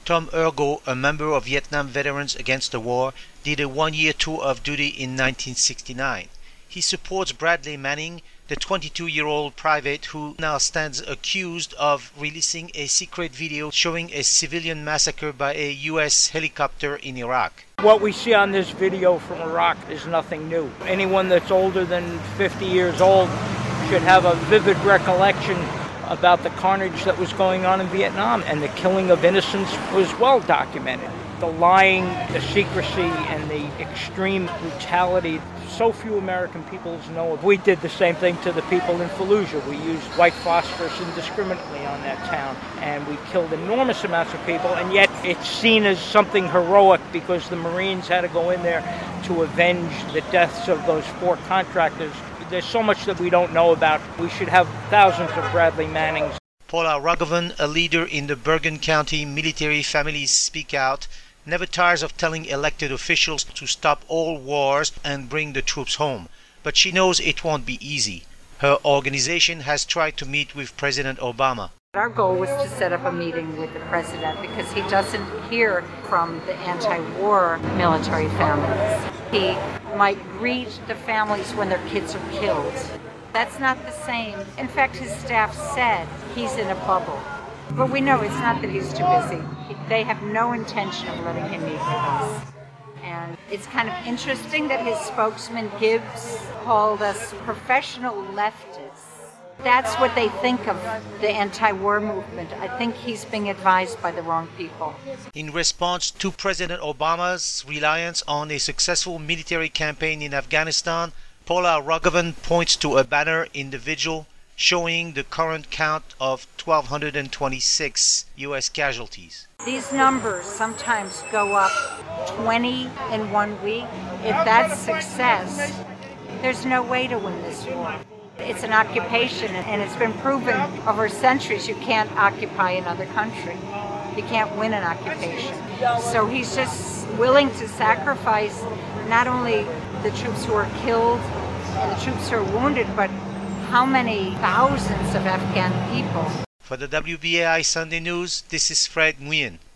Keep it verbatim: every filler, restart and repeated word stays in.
Tom Ergo, a member of Vietnam Veterans Against the War, did a one-year tour of duty in nineteen sixty-nine. He supports Bradley Manning, the twenty-two-year-old private who now stands accused of releasing a secret video showing a civilian massacre by a U S helicopter in Iraq. What we see on this video from Iraq is nothing new. Anyone that's older than fifty years old should have a vivid recollection about the carnage that was going on in Vietnam, and the killing of innocents was well documented. The lying, the secrecy, and the extreme brutality, so few American peoples know of. We did the same thing to the people in Fallujah. We used white phosphorus indiscriminately on that town, and we killed enormous amounts of people, and yet it's seen as something heroic because the Marines had to go in there to avenge the deaths of those four contractors. There's so much that we don't know about. We should have thousands of Bradley Mannings. Paula Raghavan, a leader in the Bergen County Military Families Speak Out, never tires of telling elected officials to stop all wars and bring the troops home. But she knows it won't be easy. Her organization has tried to meet with President Obama. Our goal was to set up a meeting with the president because he doesn't hear from the anti-war military families. He might greet the families when their kids are killed. That's not the same. In fact, his staff said he's in a bubble. But we know it's not that he's too busy. They have no intention of letting him meet with us. And it's kind of interesting that his spokesman, Gibbs, called us professional leftists. That's what they think of the anti-war movement. I think he's being advised by the wrong people. In response to President Obama's reliance on a successful military campaign in Afghanistan, Paula Raghavan points to a banner in the vigil showing the current count of one thousand two hundred twenty-six U S casualties. These numbers sometimes go up twenty in one week. If that's success, there's no way to win this war. It's an occupation, and it's been proven over centuries you can't occupy another country. You can't win an occupation. So he's just willing to sacrifice not only the troops who are killed and the troops who are wounded, but how many thousands of Afghan people. For the W B A I Sunday News, this is Fred Nguyen.